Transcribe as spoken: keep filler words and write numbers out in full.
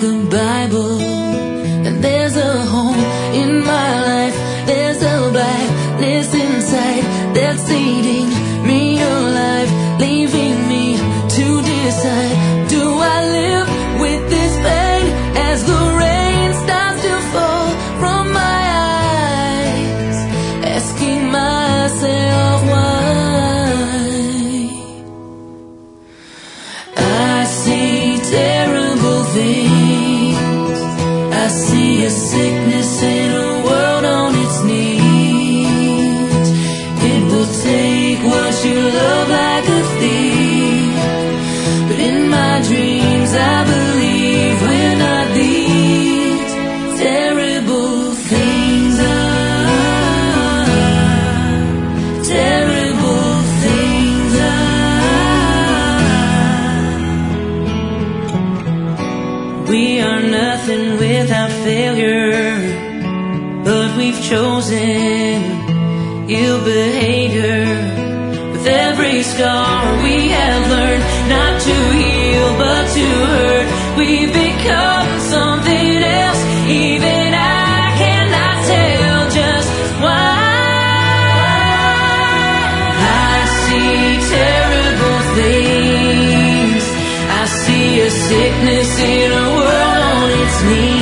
the Bible, and there's a home in my life. There's a blackness inside that's eating me alive, leaving me to decide. Do I live with this pain as the rain starts to fall from my eyes, asking myself why? I see terrible things. I see a sickness in a world on its knees. It will take what you love like a thief, but in my dreams I believe we're not these terrible things. Are terrible things. Are we are nothing without failure, but we've chosen ill behavior. With every scar we have learned not to heal but to hurt. We've become something else, even I cannot tell just why. I see terrible things. I see a sickness in a world on its knees.